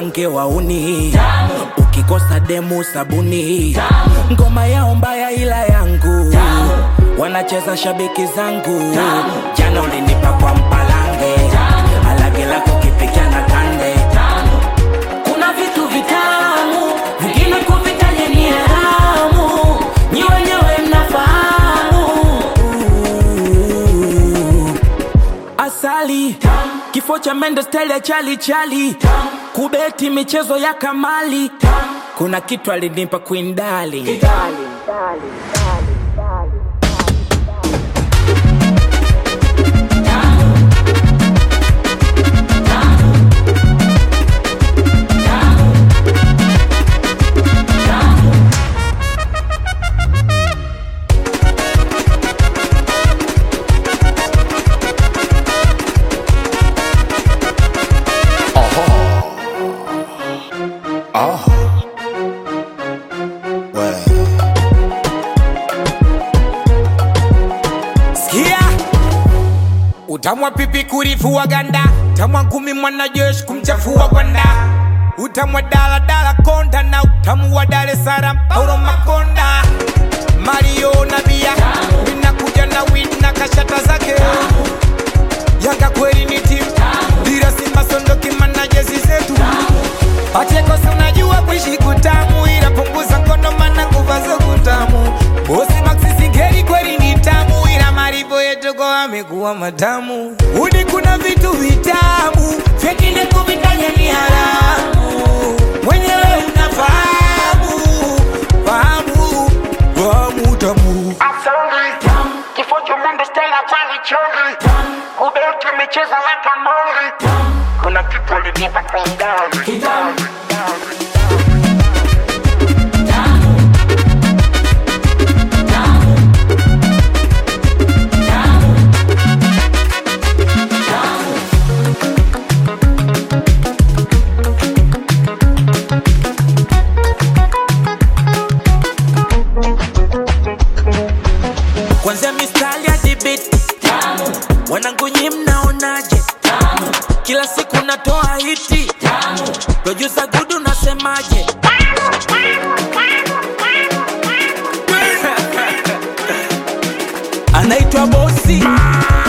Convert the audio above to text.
bange wauni, ukikosa demu sabuni. Ngoma yao mbaya ila yangu, wanacheza shabiki zangu. Jana ulinipa kwa mpalange, alage lako kipikia na kande. Kuna vitu vitamu, vingine kuvitaje ni haramu, nyi wenyewe mnafahamu. Asali, kifo cha mende style ya chali chali, kubeti michezo ya kamali. Kuna kitu alinipa Queen Darling. Utamwa pipi kurifua ganda, utamwa ngumi mwanajeshi kumchafua gwanda. Utamwa dala dala konda na utamu wa Dar es Salaam Paulo Makonda. Mario na Bia, mina kuja na win na kashata zake. Yanga kweli ni team, dira Simba sondoki manajezi zetu. Pacheco unajua kuishi kutamu, ila punguza ngono maana nguva zo kutamu. Bosi Maxi Singeli kweli ni tamu, ila maripo yetu kwa amekuwa matamu. Udi kuna vitu vitamu, vingine kuvitaja ni haramu, mwenyewe unafahamu. Fahamu, fahamu tamu. Asali, kifo cha mende style ya chali chali, kubeti michezo ya kamali. Kuna kitu alinipa Queen Darling. Kwanza mistari ya debate, wanangu nyi mnaonaje? Kila siku natoa hiti, producer Gudu nasemaje? Anaitwa Bosi.